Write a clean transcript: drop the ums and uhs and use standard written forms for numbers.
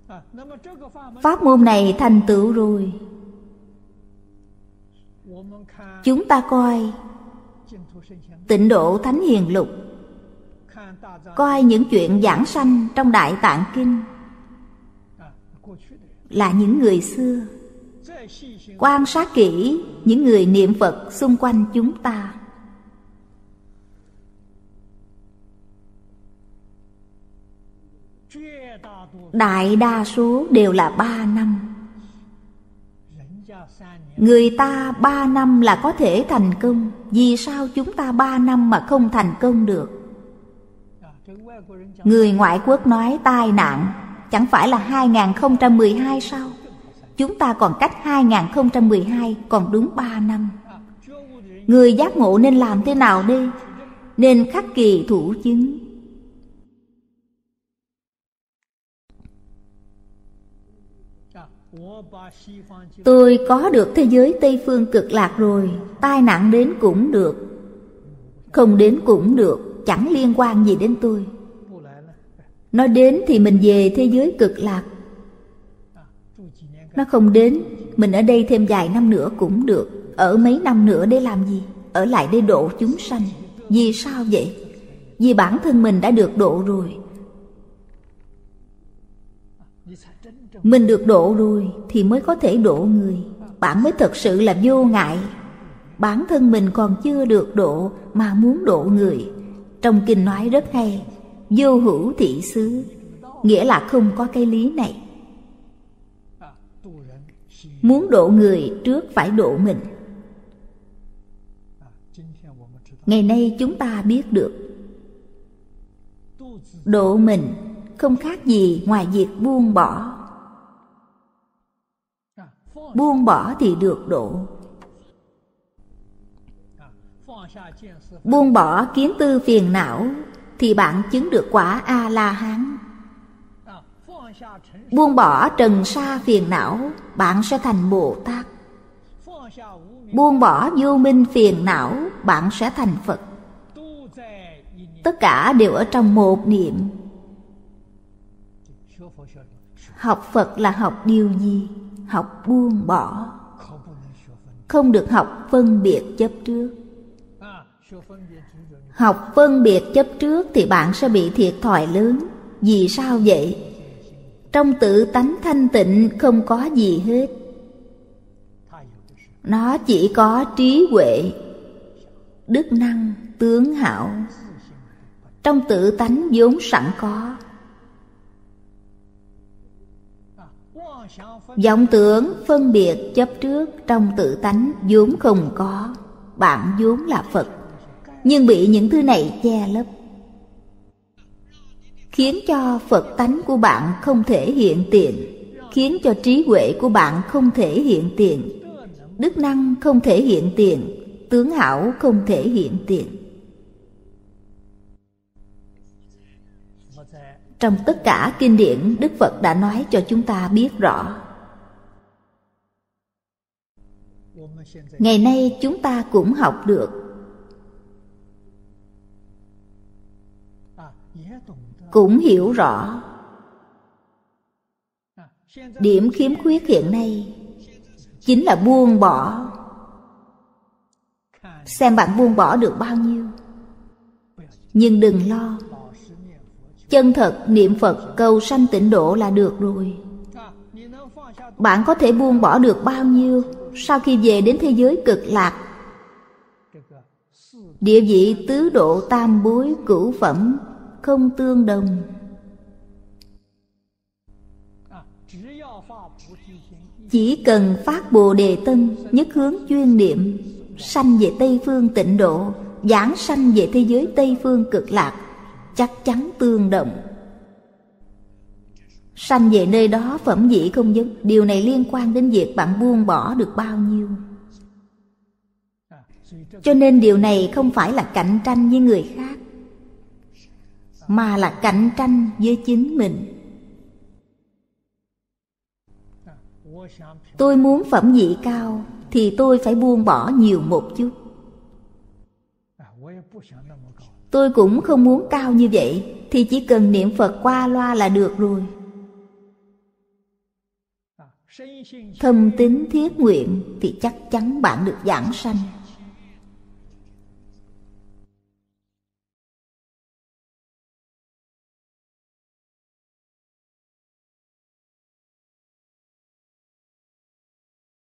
Pháp môn này thành tựu rồi. Chúng ta coi Tịnh Độ Thánh Hiền Lục, coi những chuyện giảng sanh trong Đại Tạng Kinh, là những người xưa. Quan sát kỹ những người niệm Phật xung quanh chúng ta, đại đa số đều là 3 năm. Người ta 3 năm là có thể thành công. Vì sao chúng ta 3 năm mà không thành công được? Người ngoại quốc nói tai nạn chẳng phải là 2012 sao? Chúng ta còn cách 2012 còn đúng 3 năm. Người giác ngộ nên làm thế nào đây? Nên khắc kỳ thủ chứng. Tôi có được thế giới Tây Phương Cực Lạc rồi, tai nạn đến cũng được, không đến cũng được, chẳng liên quan gì đến tôi. Nó đến thì mình về thế giới Cực Lạc. Nó không đến, mình ở đây thêm vài năm nữa cũng được. Ở mấy năm nữa để làm gì? Ở lại để độ chúng sanh. Vì sao vậy? Vì bản thân mình đã được độ rồi. Mình được độ rồi thì mới có thể độ người. Bạn mới thật sự là vô ngại. Bản thân mình còn chưa được độ mà muốn độ người. Trong kinh nói rất hay, vô hữu thị xứ, nghĩa là không có cái lý này. Muốn độ người trước phải độ mình. Ngày nay chúng ta biết được, độ mình không khác gì ngoài việc buông bỏ. Buông bỏ thì được độ. Buông bỏ kiến tư phiền não thì bạn chứng được quả A-la-hán. Buông bỏ trần sa phiền não, bạn sẽ thành Bồ Tát. Buông bỏ vô minh phiền não, bạn sẽ thành Phật. Tất cả đều ở trong một niệm. Học Phật là học điều gì? Học buông bỏ. Không được học phân biệt chấp trước. Học phân biệt chấp trước thì bạn sẽ bị thiệt thòi lớn. Vì sao vậy? Trong tự tánh thanh tịnh không có gì hết. Nó chỉ có trí huệ, đức năng, tướng hảo. Trong tự tánh vốn sẵn có. Vọng tưởng phân biệt chấp trước trong tự tánh vốn không có. Bạn vốn là Phật, nhưng bị những thứ này che lấp, khiến cho Phật tánh của bạn không thể hiện tiền, khiến cho trí huệ của bạn không thể hiện tiền, đức năng không thể hiện tiền, tướng hảo không thể hiện tiền. Trong tất cả kinh điển, Đức Phật đã nói cho chúng ta biết rõ. Ngày nay chúng ta cũng học được, cũng hiểu rõ. Điểm khiếm khuyết hiện nay chính là buông bỏ. Xem bạn buông bỏ được bao nhiêu. Nhưng đừng lo, chân thật niệm Phật cầu sanh tịnh độ là được rồi. Bạn có thể buông bỏ được bao nhiêu sau khi về đến thế giới Cực Lạc? Địa vị tứ độ tam bối cửu phẩm không tương đồng. Chỉ cần phát Bồ Đề Tâm, nhất hướng chuyên niệm, sanh về Tây Phương tịnh độ, giảng sanh về thế giới Tây Phương Cực Lạc, chắc chắn tương đồng. Sanh về nơi đó phẩm vị không giống. Điều này liên quan đến việc bạn buông bỏ được bao nhiêu. Cho nên điều này không phải là cạnh tranh với người khác, mà là cạnh tranh với chính mình. Tôi muốn phẩm vị cao thì tôi phải buông bỏ nhiều một chút. Tôi cũng không muốn cao như vậy, thì chỉ cần niệm Phật qua loa là được rồi. Thâm tín thiết nguyện thì chắc chắn bạn được giảng sanh.